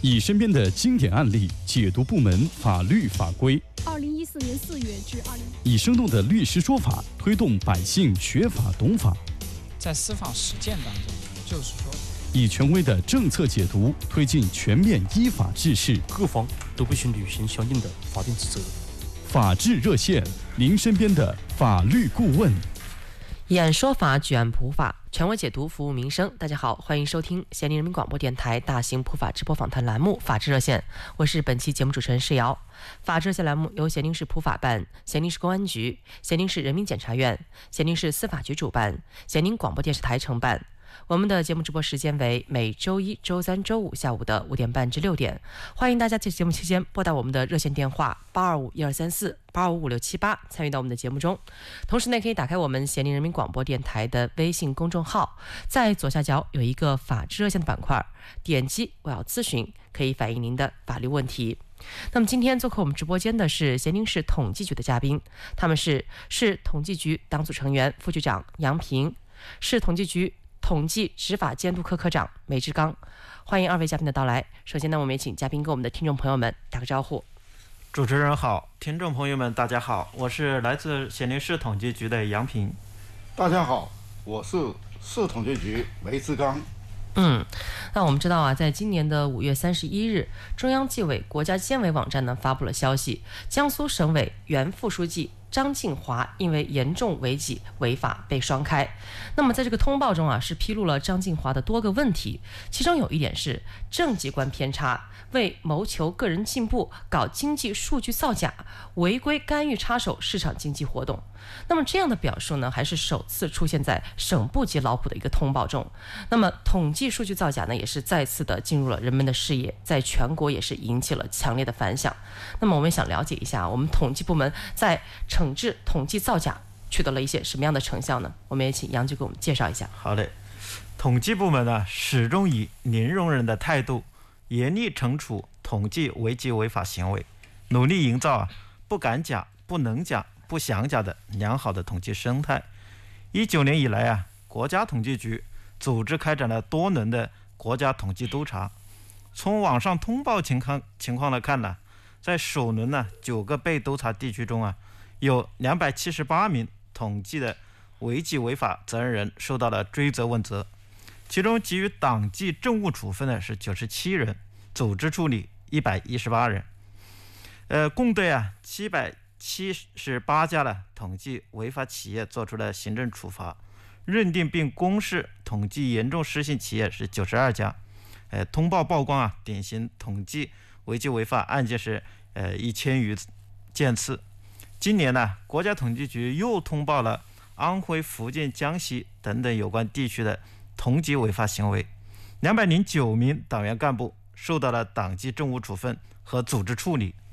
以身边的经典案例解读部门法律法规。 2014年4月至20， 以生动的律师说法推动百姓学法懂法。 在司法实践当中，就是说， 以权威的政策解读推进全面依法治世， 各方都必须履行相应的法定职责。 法治热线，您身边的法律顾问。 演说法，举案普法，权威解读，服务民生。大家好，欢迎收听咸宁人民广播电台大型普法直播访谈栏目《法治热线》，我是本期节目主持人施瑶。法治热线栏目由咸宁市普法办、咸宁市公安局、咸宁市人民检察院、咸宁市司法局主办，咸宁广播电视台承办。我们的节目直播时间为每周一、周三、周五下午的5点半至6点。欢迎大家在节目期间拨打我们的热线电话8251234、8255678参与到我们的节目中。同时呢，可以打开我们咸宁人民广播电台的微信公众号，在左下角有一个法治热线的板块，点击我要咨询，可以反映您的法律问题。那么今天做客我们直播间的是咸宁市统计局的嘉宾，他们是市统计局党组成员、副局长杨平，市统计局统计执法监督科科长梅志刚。欢迎二位嘉宾的到来。首先呢，我们也请嘉宾跟我们的听众朋友们打个招呼。 主持人好，听众朋友们大家好，我是来自咸宁市统计局的杨平。 大家好，我是市统计局梅志刚。 那我们知道啊，在今年的5月31日，中央纪委国家监委网站呢发布了消息，江苏省委原副书记张晋华因为严重违纪违法被双开。那么在这个通报中啊，是披露了张晋华的多个问题，其中有一点是政绩观偏差，为谋求个人进步，搞经济数据造假，违规干预插手市场经济活动。那么这样的表述呢，还是首次出现在省部级劳苦的一个通报中。那么统计数据造假呢，也是再次的进入了人们的视野，在全国也是引起了强烈的反响。那么我们想了解一下，我们统计部门在惩治统计造假取得了一些什么样的成效呢？我们也请杨局给我们介绍一下。 好嘞，统计部门呢始终以零容忍的态度，严厉惩处统计违纪违法行为，努力营造不敢假、不能假、不想假的良好的统计生态。19年以来国家统计局组织开展了多轮的国家统计督查。从网上通报情况来看呢，在首轮9个被督查地区中有278名统计的违纪违法责任人受到了追责问责，其中给予党纪政务处分的是97人，组织处理118人。共对778家的统计违法企业做出了行政处罚，认定并公示统计严重失信企业是92家。通报曝光典型统计违纪违法案件是1000余件次。今年国家统计局又通报了安徽、福建、江西等等有关地区的统计违法行为，209名党员干部受到了党纪政务处分和组织处理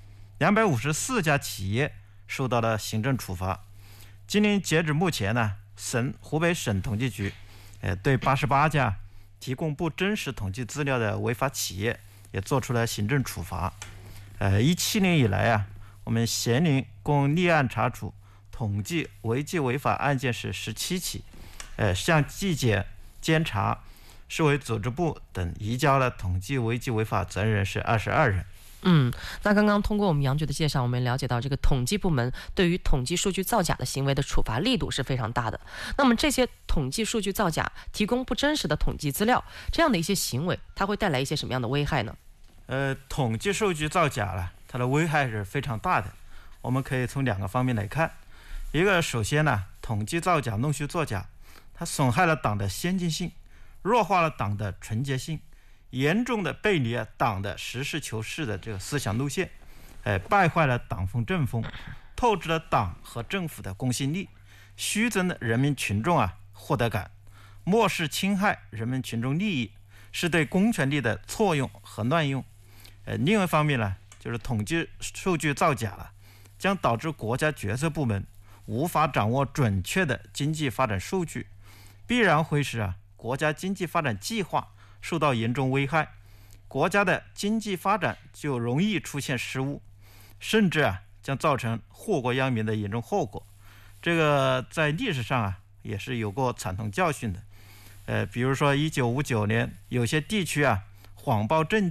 ，254家企业受到了行政处罚。今年截止目前湖北省统计局对88家提供不真实统计资料的违法企业也做出了行政处罚。17年以来我们咸宁共立案查处统计违纪违法案件是17起，向纪检、监察、市委组织部等移交了统计违纪违法责任人是22人。 那刚刚通过我们杨局的介绍，我们了解到这个统计部门对于统计数据造假的行为的处罚力度是非常大的。那么这些统计数据造假、提供不真实的统计资料这样的一些行为，它会带来一些什么样的危害呢？ 统计数据造假它的危害是非常大的。我们可以从2个方面来看。一个，首先统计造假、弄虚作假，它损害了党的先进性，弱化了党的纯洁性，严重的背离了党的实事求是的这个思想路线，败坏了党风政风，透支了党和政府的公信力，虚增了人民群众获得感，漠视侵害人民群众利益，是对公权力的错用和乱用。另外一方面就是统计数据造假将导致国家决策部门无法掌握准确的经济发展数据，必然会使国家经济发展计划受到严重危害，国家的经济发展就容易出现失误，甚至将造成祸国殃民的严重后果。这个在历史上也是有过惨痛教训的。比如说1959年有些地区谎报政绩，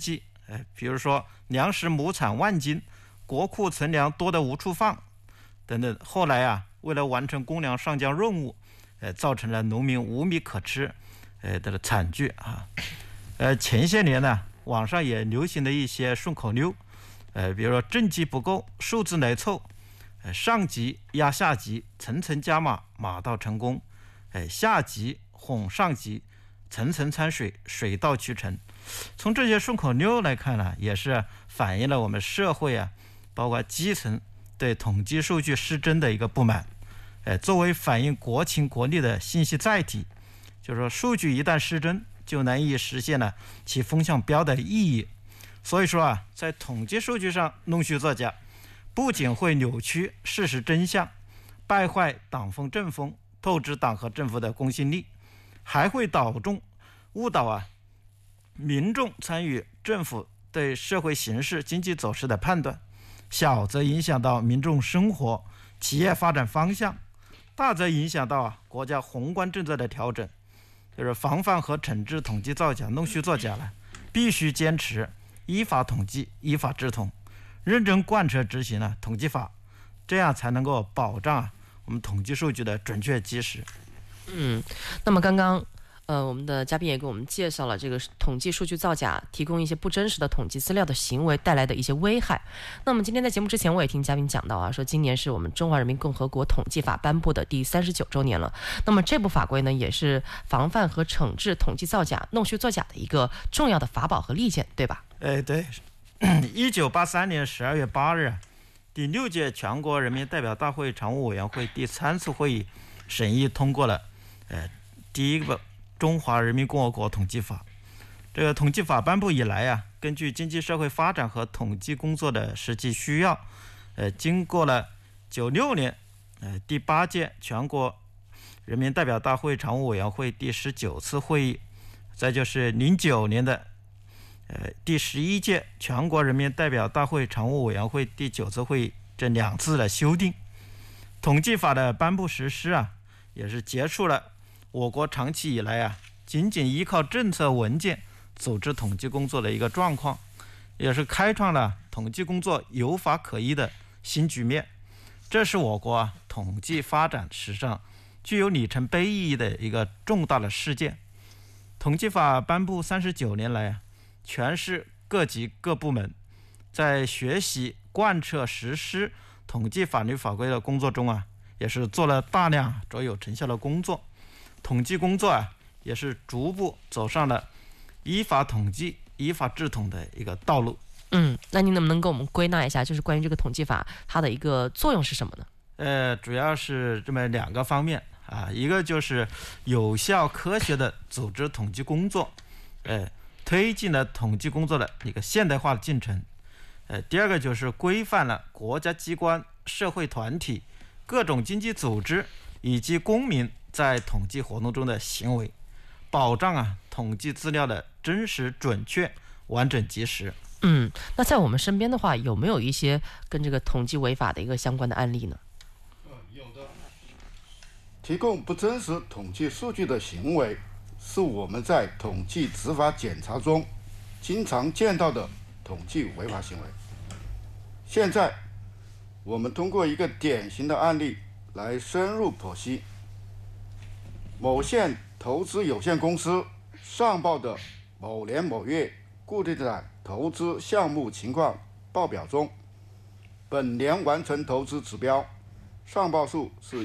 比如说粮食亩产万斤，国库存粮多得无处放等等。后来啊，为了完成公粮上交任务，造成了农民无米可吃，的惨剧啊。前些年呢，网上也流行了一些顺口溜，比如说政绩不够，数字来凑，上级压下级，层层加码，马到成功，下级哄上级，层层掺水，水到渠成。从这些顺口溜来看呢，也是反映了我们社会啊，包括基层对统计数据失真的一个不满。作为反映国情国力的信息载体，就是说数据一旦失真，就难以实现了其风向标的意义。所以说啊，在统计数据上弄虚作假，不仅会扭曲事实真相，败坏党风政风，透支党和政府的公信力，还会误导啊民众参与政府对社会形势、经济走势的判断，小则影响到民众生活、企业发展方向，大则影响到国家宏观政策的调整。就是防范和惩治统计造假、弄虚作假了，必须坚持依法统计、依法治统，认真贯彻执行统计法，这样才能够保障我们统计数据的准确及时。 那么刚刚我们的嘉宾也给我们介绍了这个统计数据造假、提供一些不真实的统计资料的行为带来的一些危害。那么今天在节目之前，我也听嘉宾讲到说今年是我们中华人民共和国统计法颁布的第39周年了。那么这部法规呢，也是防范和惩治统计造假、弄虚作假的一个重要的法宝和利剑，对吧？ 对。1983年12月8日，第6届全国人民代表大会常务委员会第3次会议审议通过了第一个中华人民共和国统计法。这个统计法颁布以来根据经济社会发展和统计工作的实际需要，经过了96年第8届全国人民代表大会常务委员会第19次会议，再就是09年的第11届全国人民代表大会常务委员会第9次会议，这2次的修订。统计法的颁布实施也是结束了我国长期以来仅仅依靠政策文件组织统计工作的一个状况，也是开创了统计工作有法可依的新局面。这是我国统计发展史上具有里程碑意义的一个重大的事件。统计法颁布39年来，全市各级各部门在学习、贯彻、实施统计法律法规的工作中也是做了大量卓有成效的工作。统计工作也是逐步走上了依法统计、依法治统的一个道路。 那您能不能给我们归纳一下，就是关于这个统计法它的一个作用是什么呢？ 主要是这么2个方面一个就是有效科学的组织统计工作，推进了统计工作的一个现代化的进程。第二个就是规范了国家机关、社会团体、各种经济组织以及公民在统计活动中的行为，保障统计资料的真实、准确、完整、及时。 那在我们身边的话，有没有一些跟这个统计违法的一个相关的案例呢？ 有的。提供不真实统计数据的行为，是我们在统计执法检查中经常见到的统计违法行为。现在，我们通过一个典型的案例来深入剖析。某县投资有限公司上报的某年某月固定资产投资项目情况报表中，本年完成投资指标上报数是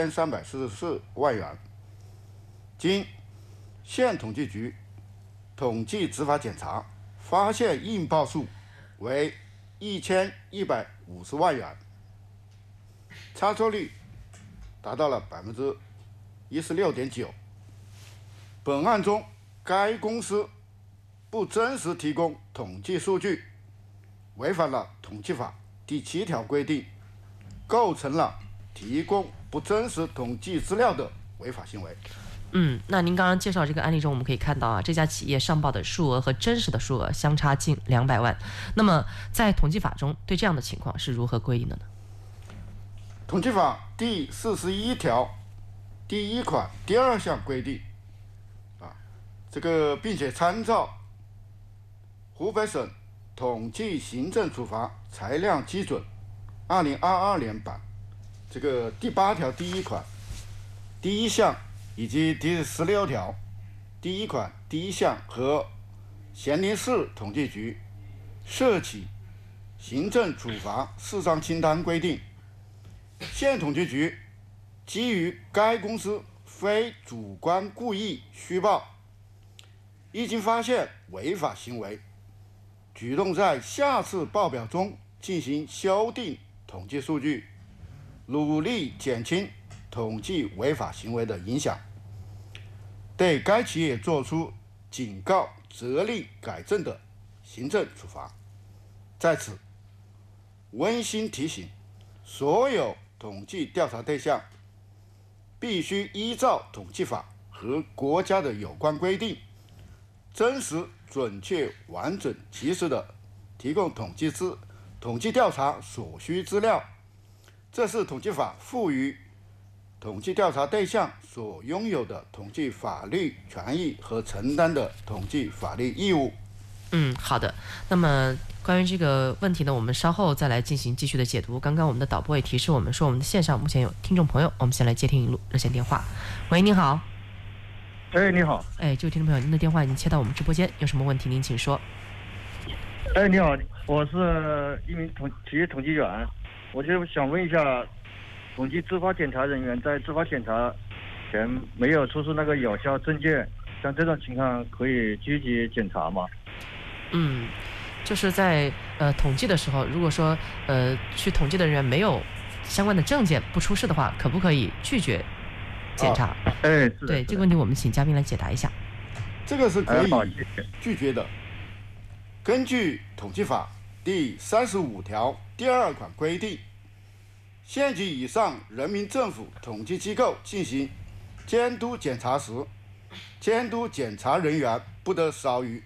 1344万元，经县统计局统计执法检查发现应报数为1150万元，差错率达到了16.9%。本案中，该公司不真实提供统计数据，违反了统计法第7条规定，构成了提供不真实统计资料的违法行为。 那您刚刚介绍这个案例中，我们可以看到这家企业上报的数额和真实的数额相差近200万。那么在统计法中对这样的情况是如何规定的呢？ 统计法第41条第1款第2项规定并且参照湖北省统计行政处罚裁量基准2022年版这个第8条第1款第1项以及第16条第1款第1项和咸宁市统计局涉及行政处罚4张清单规定，县统计局基于该公司非主观故意虚报，一经发现违法行为，主动在下次报表中进行修订统计数据，努力减轻统计违法行为的影响，对该企业作出警告、责令改正的行政处罚。在此温馨提醒所有统计调查对象，必须依照统计法和国家的有关规定，真实、准确、完整、及时地提供统计调查所需资料，这是统计法赋予统计调查对象所拥有的统计法律权益和承担的统计法律义务。 好的。那么关于这个问题呢，我们稍后再来进行继续的解读。刚刚我们的导播也提示我们说，我们的线上目前有听众朋友，我们先来接听一路热线电话。喂，您好。 你好。 这位听众朋友，您的电话已经切到我们直播间，有什么问题您请说。 你好，我是一名企业统计员，我就想问一下，统计执法检查人员在执法检查前没有出示那个有效证件，像这种情况可以积极检查吗？ 就是在统计的时候，如果说去统计的人员没有相关的证件不出示的话，可不可以拒绝检查？ 是的。 对，这个问题我们请嘉宾来解答一下。 这个是可以拒绝的。根据统计法第35条第2款规定，县级以上人民政府统计机构进行监督检查时，监督检查人员不得少于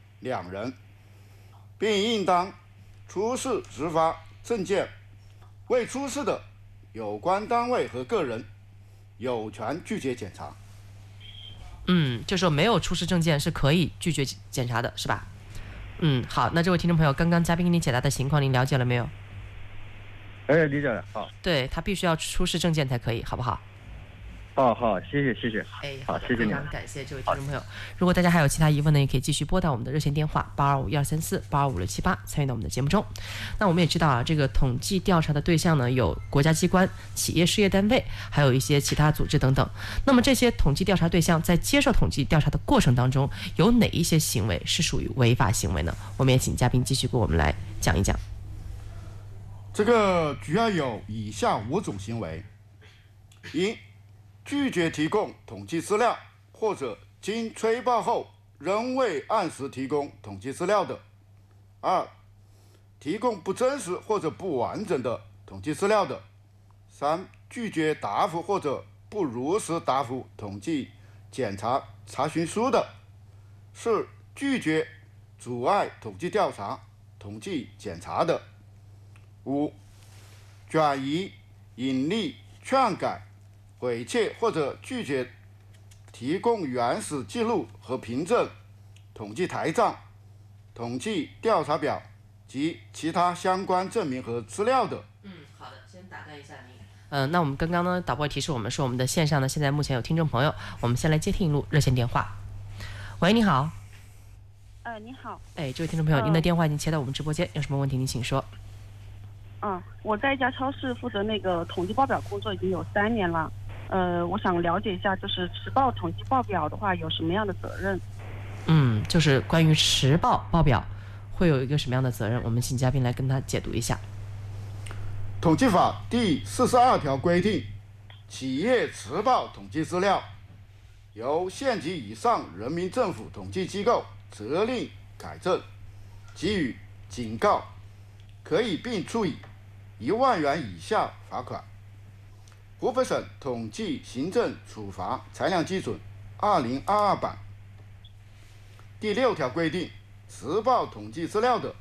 2人，并应当出示执法证件。未出示的，有关单位和个人有权拒绝检查。 就说没有出示证件是可以拒绝检查的，是吧？好，那这位听众朋友，刚刚嘉宾给你解答的情况您了解了没有？ 理解了。好， 对，他必须要出示证件才可以，好不好？ 好，谢谢。好，谢谢你。 非常感谢这位听众朋友。如果大家还有其他疑问呢，也可以继续拨打我们的热线电话825-1234-825-678，参与到我们的节目中。那我们也知道啊，这个统计调查的对象呢，有国家机关、企业事业单位，还有一些其他组织等等。那么这些统计调查对象在接受统计调查的过程当中，有哪一些行为是属于违法行为呢？我们也请嘉宾继续给我们来讲一讲。 这个主要有以下5种行为：一、拒绝提供统计资料，或者经催报后仍未按时提供统计资料的；二、提供不真实或者不完整的统计资料的；三、拒绝答复或者不如实答复统计检查查询书的；四、拒绝阻碍统计调查、统计检查的；五、转移、隐匿、篡改、毁窃或者拒绝提供原始记录和凭证、统计台账、统计调查表及其他相关证明和资料的。 好的，先打断一下您。那我们刚刚呢，导播提示我们说，我们的线上呢，现在目前有听众朋友，我们先来接听一路热线电话。喂，你好。 你好。 这位听众朋友，您的电话已经切到我们直播间，有什么问题您请说。 我在一家超市负责那个统计报表工作已经有3年了。我想了解一下，就是迟报统计报表的话，有什么样的责任？ 就是关于迟报报表会有一个什么样的责任？我们请嘉宾来跟他解读一下。 统计法第42条规定，企业迟报统计资料，由县级以上人民政府统计机构责令改正，给予警告，可以并处以1万元以下罚款。湖北省统计行政处罚裁量基准2022版第6条规定，迟报统计资料的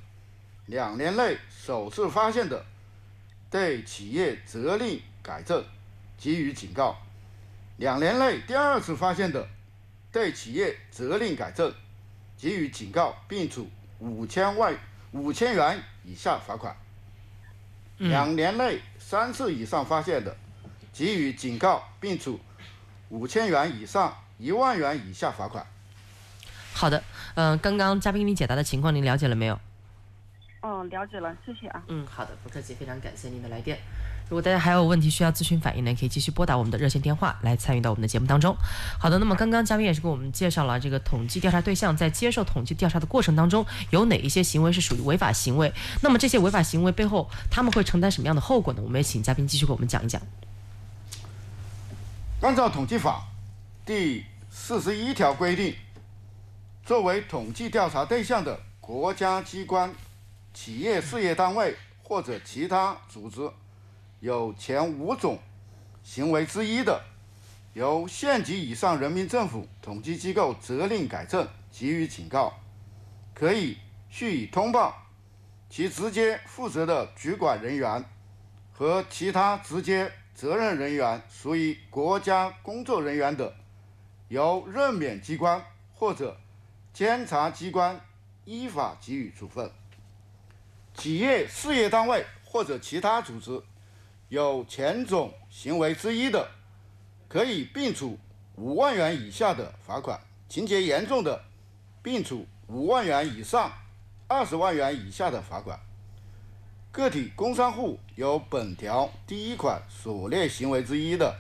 ，2年内首次发现的，对企业责令改正，给予警告；2年内第2次发现的，对企业责令改正，给予警告，并处 5000元以下罚款；2年内3次以上发现的，给予警告，并处5000元以上1万元以下罚款。 好的，刚刚嘉宾给你解答的情况您了解了没有？ 了解了，谢谢啊。 好的，不客气，非常感谢您的来电。如果大家还有问题需要咨询反映呢，可以继续拨打我们的热线电话来参与到我们的节目当中。好的，那么刚刚嘉宾也是给我们介绍了这个统计调查对象在接受统计调查的过程当中有哪一些行为是属于违法行为，那么这些违法行为背后他们会承担什么样的后果呢？我们也请嘉宾继续给我们讲一讲。 按照统计法第41条规定，作为统计调查对象的国家机关、企业事业单位或者其他组织有前5种行为之一的，由县级以上人民政府统计机构责令改正，给予警告，可以予以通报其直接负责的主管人员和其他直接责任人员属于国家工作人员的，由任免机关或者监察机关依法给予处分。企业事业单位或者其他组织有前种行为之一的，可以并处5万元以下的罚款，情节严重的，并处5万元以上20万元以下的罚款。个体工商户有本条第1款所列行为之一的，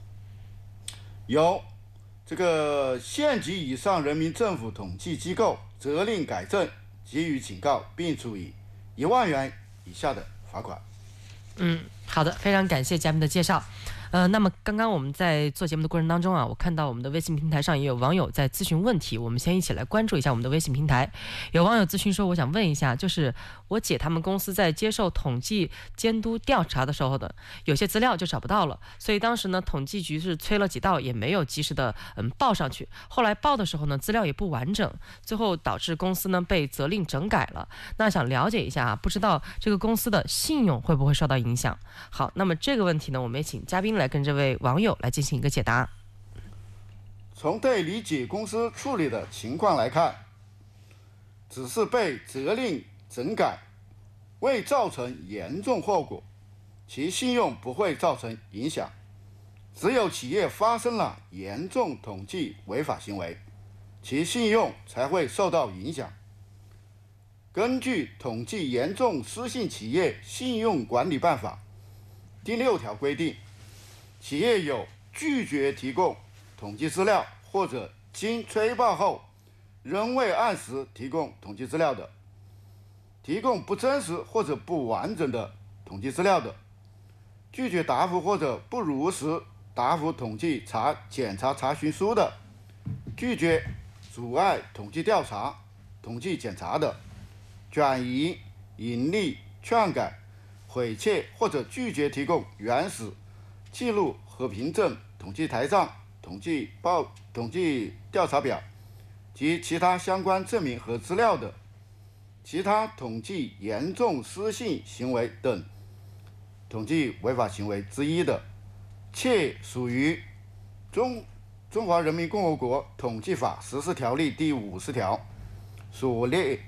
由这个县级以上人民政府统计机构责令改正，给予警告，并处以1万元以下的罚款。 好的，非常感谢嘉宾的介绍。那么刚刚我们在做节目的过程当中啊，我看到我们的微信平台上也有网友在咨询问题，我们先一起来关注一下我们的微信平台。有网友咨询说，我想问一下，就是我姐他们公司在接受统计监督调查的时候的，有些资料就找不到了，所以当时呢，统计局是催了几道，也没有及时的报上去。后来报的时候呢，资料也不完整，最后导致公司呢被责令整改了。那想了解一下啊，不知道这个公司的信用会不会受到影响？好，那么这个问题呢，我们也请嘉宾来跟这位网友来进行一个解答。 从对李姐公司处理的情况来看，只是被责令整改，未造成严重后果，其信用不会造成影响。只有企业发生了严重统计违法行为，其信用才会受到影响。根据《统计严重失信企业信用管理办法》第6条规定，企业有拒绝提供统计资料或者经催报后仍未按时提供统计资料的，提供不真实或者不完整的统计资料的，拒绝答复或者不如实答复统计检查查询书的，拒绝阻碍统计调查、统计检查的，转移、隐匿、篡改、毁窃或者拒绝提供原始记录和凭证、统计台账、统计调查表及其他相关证明和资料的，其他统计严重失信行为等统计违法行为之一的，且属于中华人民共和国统计法实施条例第50条所列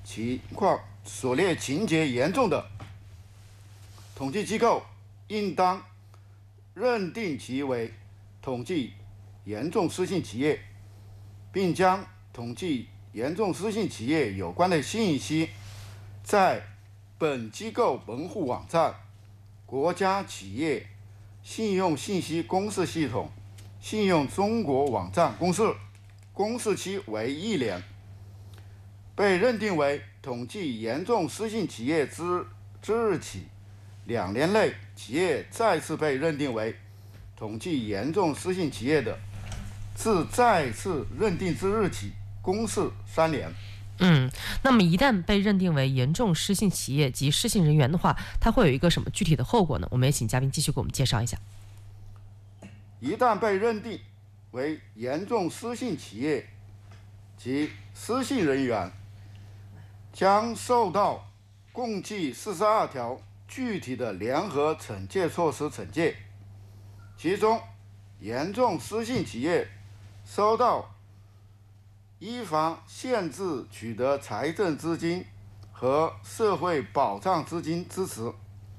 情节严重的，统计机构应当认定其为统计严重失信企业，并将统计严重失信企业有关的信息在本机构门户网站、国家企业信用信息公示系统、信用中国网站公示，公示期为1年。被认定为统计严重失信企业之日起2年内，企业再次被认定为统计严重失信企业的，自再次认定之日起公示3年。 那么一旦被认定为严重失信企业及失信人员的话，它会有一个什么具体的后果呢？我们也请嘉宾继续给我们介绍一下。 一旦被认定为严重失信企业及失信人员，将受到共计42条具体的联合惩戒措施惩戒，其中严重失信企业受到依法限制取得财政资金和社会保障资金支持，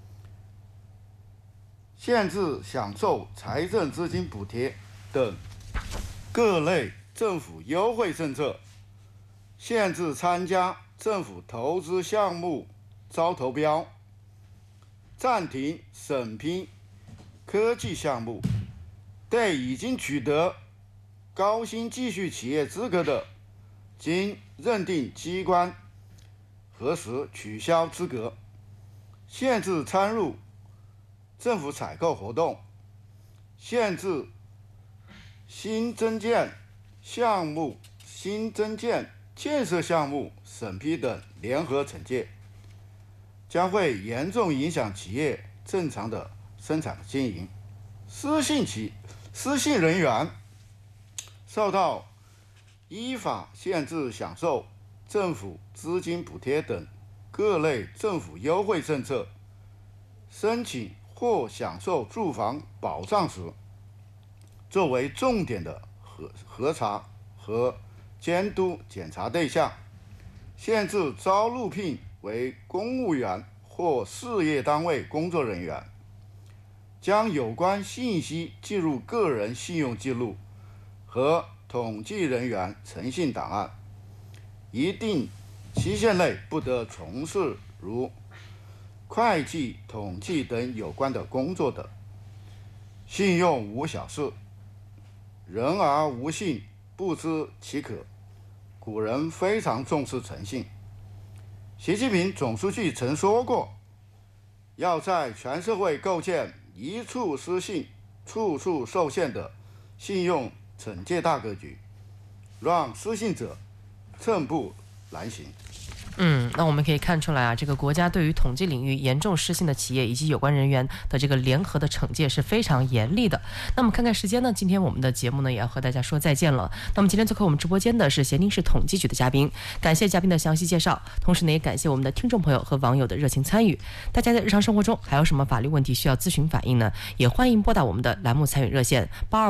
限制享受财政资金补贴等各类政府优惠政策，限制参加政府投资项目招投标，暂停审批科技项目，对已经取得高新技术企业资格的，经认定机关核实取消资格，限制参入政府采购活动，限制新增建项目、新增建建设项目审批等联合惩戒，将会严重影响企业正常的生产经营。失信人员受到依法限制享受政府资金补贴等各类政府优惠政策，申请或享受住房保障时，作为重点的核查和监督检查对象，限制招录聘为公务员或事业单位工作人员，将有关信息记入个人信用记录和统计人员诚信档案，一定期限内不得从事如会计、统计等有关的工作的。信用无小事，人而无信，不知其可。古人非常重视诚信。习近平总书记曾说过，要在全社会构建一处失信、处处受限的信用惩戒大格局，让失信者寸步难行。 那我们可以看出来啊，这个国家对于统计领域严重失信的企业以及有关人员的这个联合的惩戒是非常严厉的。那么看看时间呢，今天我们的节目呢也要和大家说再见了。那么今天做客我们直播间的是咸宁市统计局的嘉宾，感谢嘉宾的详细介绍，同时呢也感谢我们的听众朋友和网友的热情参与。大家在日常生活中还有什么法律问题需要咨询反映呢？也欢迎拨打我们的栏目参与热线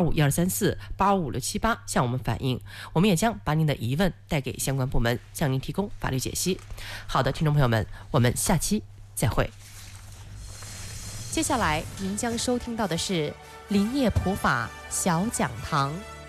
8251234855678向我们反映，我们也将把您的疑问带给相关部门，向您提供法律解析。好的，听众朋友们，我们下期再会。 接下来您将收听到的是林业普法小讲堂。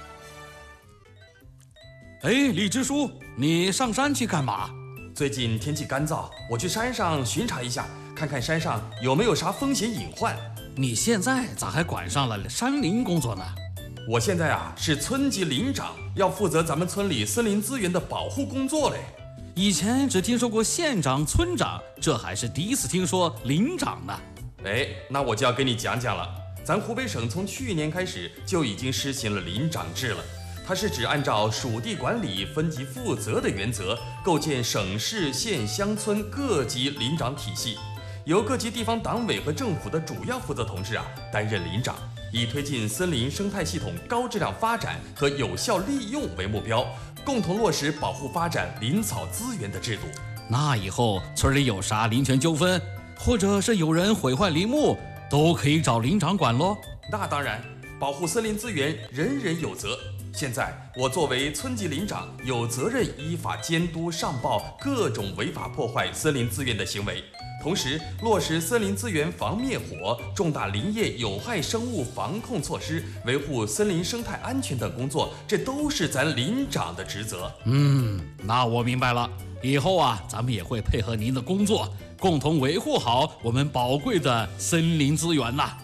哎，李支书，你上山去干嘛？ 最近天气干燥，我去山上巡查一下，看看山上有没有啥风险隐患。 你现在咋还管上了山林工作呢？ 我现在是村级林长，要负责咱们村里森林资源的保护工作嘞。 以前只听说过县长、村长，这还是第一次听说林长呢。 哎，那我就要跟你讲讲了。咱湖北省从去年开始就已经实行了林长制了，它是指按照属地管理、分级负责的原则，构建省市县乡村各级林长体系，由各级地方党委和政府的主要负责同志担任林长，以推进森林生态系统高质量发展和有效利用为目标，共同落实保护发展林草资源的制度。 那以后村里有啥林权纠纷，或者是有人毁坏林木，都可以找林长管咯。 那当然，保护森林资源人人有责。现在我作为村级林长，有责任依法监督上报各种违法破坏森林资源的行为，同时落实森林资源防灭火、重大林业有害生物防控措施、维护森林生态安全等工作，这都是咱林长的职责。 那我明白了，以后咱们也会配合您的工作，共同维护好我们宝贵的森林资源呐。